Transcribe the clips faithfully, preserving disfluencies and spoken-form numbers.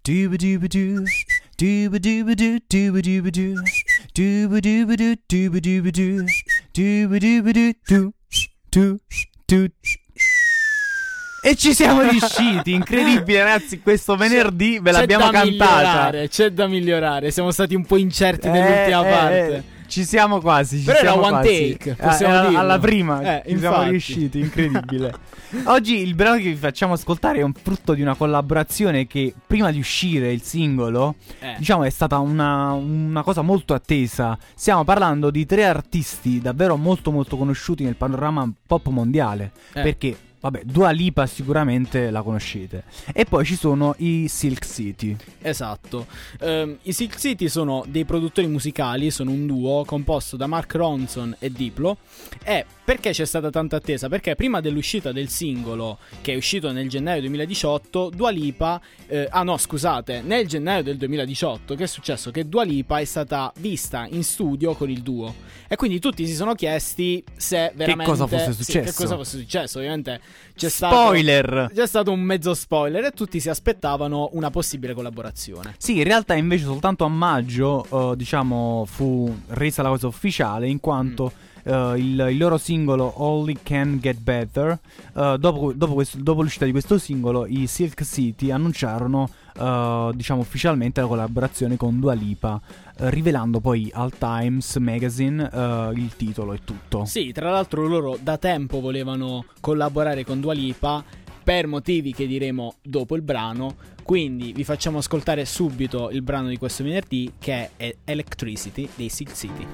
Dooba-dooba-doo, dooba-dooba-doo, dooba-dooba-doo, dooba-dooba-doo, dooba-dooba-doo, dooba-dooba-doo, doo, doo. E ci siamo riusciti, incredibile ragazzi, questo venerdì ve l'abbiamo c'è da cantata. Migliorare, c'è da migliorare, siamo stati un po' incerti nell'ultima eh, parte. Eh, ci siamo quasi, ci Però siamo era one quasi. take, possiamo eh, dirlo. alla prima eh, ci siamo infatti. riusciti, incredibile. Oggi il brano che vi facciamo ascoltare è un frutto di una collaborazione che prima di uscire il singolo eh. diciamo è stata una, una cosa molto attesa. Stiamo parlando di tre artisti davvero molto molto conosciuti nel panorama pop mondiale, eh. perché vabbè, Dua Lipa sicuramente la conoscete. E poi ci sono i Silk City. Esatto. um, I Silk City sono dei produttori musicali, sono un duo composto da Mark Ronson e Diplo. E perché c'è stata tanta attesa? Perché prima dell'uscita del singolo, che è uscito nel gennaio duemiladiciotto, Dua Lipa eh, ah no scusate nel gennaio del duemiladiciotto che è successo? Che Dua Lipa è stata vista in studio con il duo, e quindi tutti si sono chiesti se veramente che cosa fosse successo. sì, che cosa fosse successo. Ovviamente c'è spoiler stato, c'è stato un mezzo spoiler e tutti si aspettavano una possibile collaborazione. Sì, in realtà invece soltanto a maggio uh, diciamo fu resa la cosa ufficiale, in quanto mm. Uh, il, il loro singolo Only Can Get Better, uh, dopo, dopo, questo, dopo l'uscita di questo singolo i Silk City annunciarono uh, diciamo ufficialmente la collaborazione con Dua Lipa, uh, rivelando poi al Times Magazine uh, il titolo e tutto. Sì, tra l'altro loro da tempo volevano collaborare con Dua Lipa per motivi che diremo dopo il brano, quindi vi facciamo ascoltare subito il brano di questo venerdì, che è Electricity dei Silk City.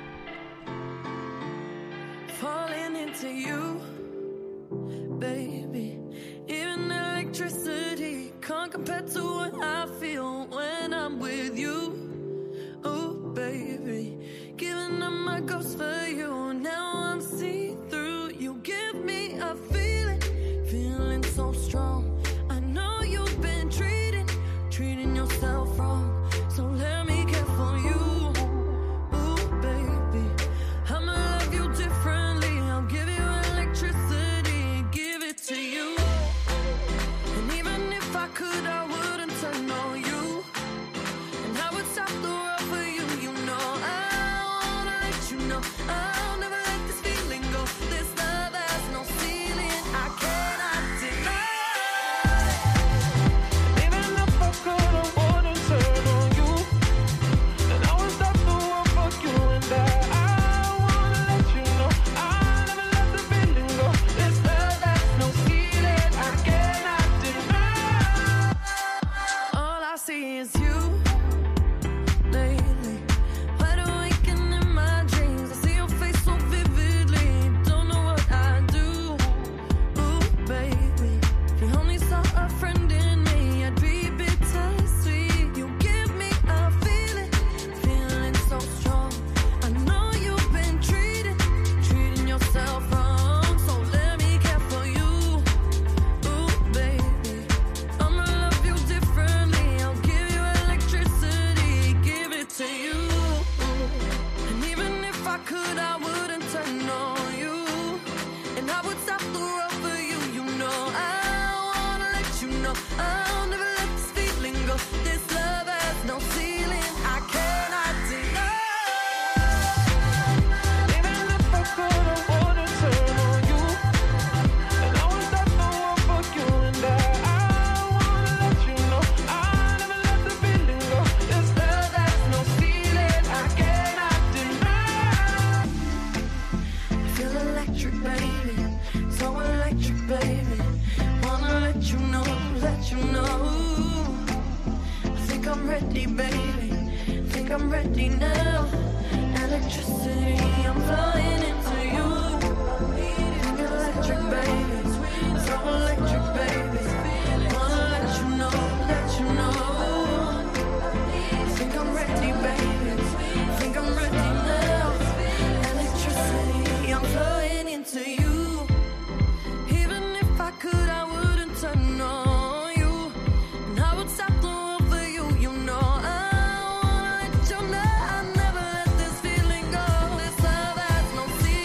To you, baby, even electricity can't compare to what I feel when I'm with you. Oh, baby, giving up my ghost for you. Now I'm see-through. You give me a feeling, feeling so strong. I know you've been treating, treating yourself wrong. So let me care for you. Oh, baby, I'ma love you differently. Give you electricity, give it to you. And even if I could, I wouldn't turn on you. And I would stop the world for you, you know. I wanna let you know I'll never let this feeling go. This love has no ceiling, I cannot deny. Even if I could, I wouldn't turn on you. And I would stop the world for you. And I, I wanna let you know I'll never let the feeling go. This love has no ceiling, I cannot deny. All I see is you lately, wide awake and in my dreams. I see your face so vividly, don't know what I do. Ooh, baby, if you only saw a friend in me, I'd be bittersweet. You give me a feeling, feeling so strong. I know you've been treating, treating yourself wrong. So let me care for you. Ooh, baby, I'ma love you differently. I'll give you electricity, give it to you. And even if I could, I wouldn't turn on you. And I would stop the world for you, you know. I wanna let you know I'll never let this feeling go. This love has no ceiling, I cannot deny. Even if I could, I wouldn't turn on you. And I would stop the world for you. And I, I wanna let you know I'll never let the feeling go. This love has no ceiling, I cannot deny. I feel electric, baby, so electric, baby. Wanna let you know, let you know. I think I'm ready, baby, think I'm ready now. Electricity, I'm flying into you. Think electric, baby, so electric, baby. Wanna let you know, let you know. I think I'm ready, baby, think I'm ready now. Electricity, I'm flying into you. Even if I could, I wouldn't turn on you. And I would stop the world for you, you know. I wanna let you know I'll never let this feeling go. This love has no ceiling.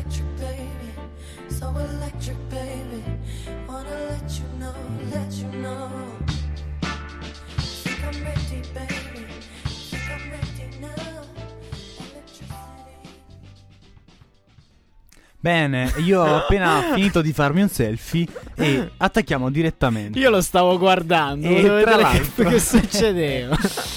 electric, baby. So electric, baby. Wanna let you know, let you know. Think I'm ready, baby. Think I'm ready now. Electricity. Bene, io ho appena finito di farmi un selfie e attacchiamo direttamente. Io lo stavo guardando, E volevo tra vedere l'altro- che, che succedeva.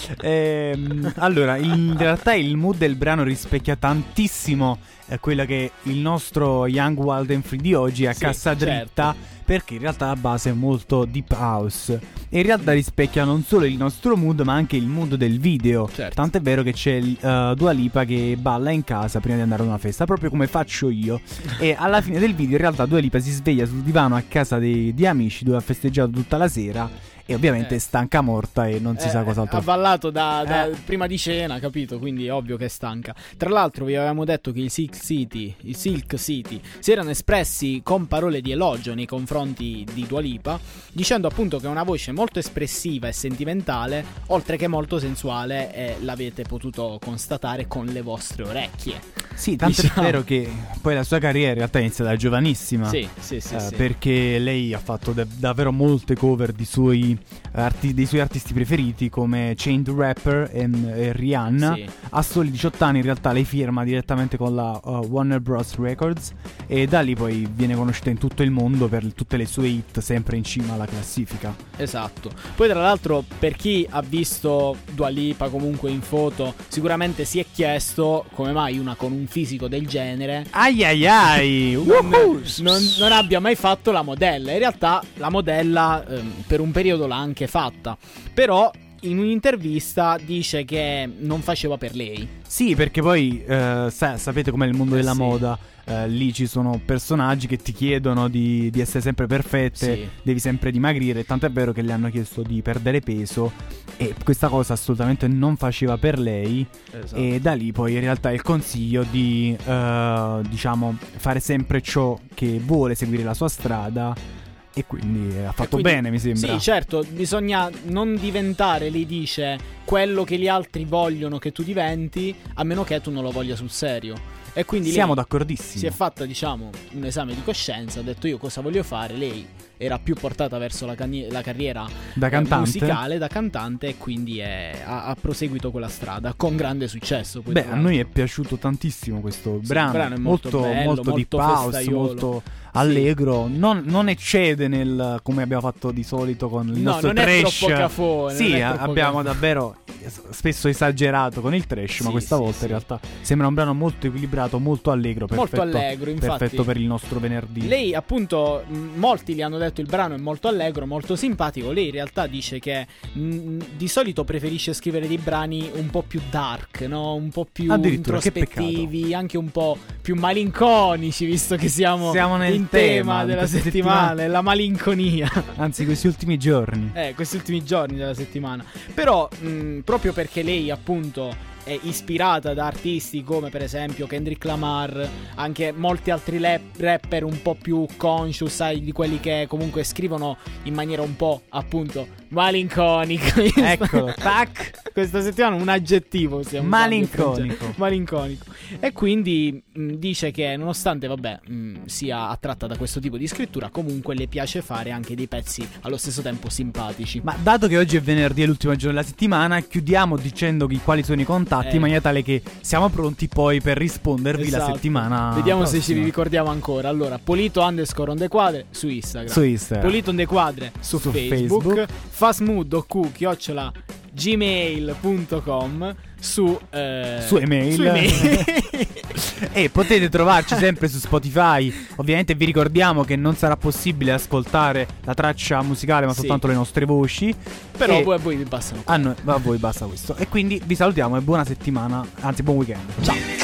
Ehm, allora, in realtà il mood del brano rispecchia tantissimo eh, quella che è il nostro Young, Wild and Free di oggi a Sì, cassa dritta, certo. perché in realtà la base è molto deep house e in realtà rispecchia non solo il nostro mood ma anche il mood del video. Certo. Tant'è vero che c'è uh, Dua Lipa che balla in casa prima di andare a una festa, proprio come faccio io. E alla fine del video in realtà Dua Lipa si sveglia sul divano a casa dei, di amici dove ha festeggiato tutta la sera e ovviamente Eh. è stanca morta e non si Eh, sa cos'altro ha ballato da, da Eh. prima di cena, capito? Quindi è ovvio che è stanca. Tra l'altro vi avevamo detto che i Silk City, i Silk City si erano espressi con parole di elogio nei confronti di Dua Lipa, dicendo appunto che è una voce molto espressiva e sentimentale, oltre che molto sensuale, e l'avete potuto constatare con le vostre orecchie. Sì, tanto diciamo. è vero che poi la sua carriera in realtà inizia da giovanissima. Sì, sì, sì, eh, sì. Perché lei ha fatto da- davvero molte cover di suoi arti- dei suoi artisti preferiti come Chained Rapper e, e Rihanna. Sì. A soli diciotto anni in realtà lei firma direttamente con la uh, Warner Bros. Records e da lì poi viene conosciuta in tutto il mondo per tutte le sue hit sempre in cima alla classifica. Esatto. Poi tra l'altro per chi ha visto Dua Lipa comunque in foto sicuramente si è chiesto come mai una con un fisico del genere Ai ai ai! non, Woohoo! non- non abbia mai fatto la modella. In realtà la modella ehm, per un periodo l'ha anche fatta, però in un'intervista dice che non faceva per lei. Sì, perché poi eh, sa- sapete com'è il mondo Eh, della sì. moda. Eh, lì ci sono personaggi che ti chiedono di, di essere sempre perfette, Sì. devi sempre dimagrire. Tanto è vero che le hanno chiesto di perdere peso e questa cosa assolutamente non faceva per lei. Esatto. E da lì poi in realtà il consiglio di eh, diciamo fare sempre ciò che vuole, seguire la sua strada. E quindi eh, ha fatto quindi- bene, mi sembra. Sì, certo, bisogna non diventare, lei dice, quello che gli altri vogliono che tu diventi, a meno che tu non lo voglia sul serio. E quindi Siamo lei d'accordissimo. si è fatta, diciamo, un esame di coscienza, ha detto io cosa voglio fare. Lei era più portata verso la, cani- la carriera Da eh, cantante. musicale, da cantante, e quindi è- ha, ha proseguito quella strada con grande successo. poi, Beh, tra a noi è piaciuto tantissimo questo Sì, brano. il brano è molto bello, molto deep molto house, festaiolo. molto allegro. Non, non eccede nel come abbiamo fatto di solito con il No, nostro non è trash. troppo cafone, Sì, non è a- troppo abbiamo cafone. davvero spesso esagerato con il trash, ma Sì, questa sì, volta sì. in realtà sembra un brano molto equilibrato, molto allegro, Molto perfetto, allegro, infatti. perfetto per il nostro venerdì. Lei appunto, mh, molti gli hanno detto il brano è molto allegro, molto simpatico. Lei in realtà dice che mh, di solito preferisce scrivere dei brani un po' più dark, no? Un po' più Addirittura, che introspettivi, anche un po' più malinconici, visto che siamo, Siamo nel in tema tema di della questa settimana, settimana. la malinconia. Anzi, questi ultimi giorni. Eh, questi ultimi giorni della settimana. Però, mh, proprio perché lei appunto è ispirata da artisti come per esempio Kendrick Lamar, anche molti altri lap- rapper un po' più conscious, sai, di quelli che comunque scrivono in maniera un po' appunto malinconica. Eccolo, tac. Questa settimana un aggettivo stiamo Malinconico. usando, malinconico. E quindi mh, dice che nonostante vabbè mh, sia attratta da questo tipo di scrittura, comunque le piace fare anche dei pezzi allo stesso tempo simpatici. Ma dato che oggi è venerdì, è l'ultimo giorno della settimana, chiudiamo dicendo chi- quali sono i contatti, Eh. in maniera tale che siamo pronti poi per rispondervi la Esatto. settimana Vediamo se ci prossima. ricordiamo ancora. Allora, Polito underscore on the quadre su Instagram, Su Instagram. Polito on the quadre su, Su Facebook, Facebook. fastmood.q chiocciola gmail punto com su, eh, Su email. su email. E potete trovarci sempre su Spotify. Ovviamente vi ricordiamo che non sarà possibile ascoltare la traccia musicale, ma Sì. soltanto le nostre voci. Però E poi a voi vi bastano. a noi, a voi basta questo. E quindi vi salutiamo e buona settimana, anzi buon weekend. Ciao.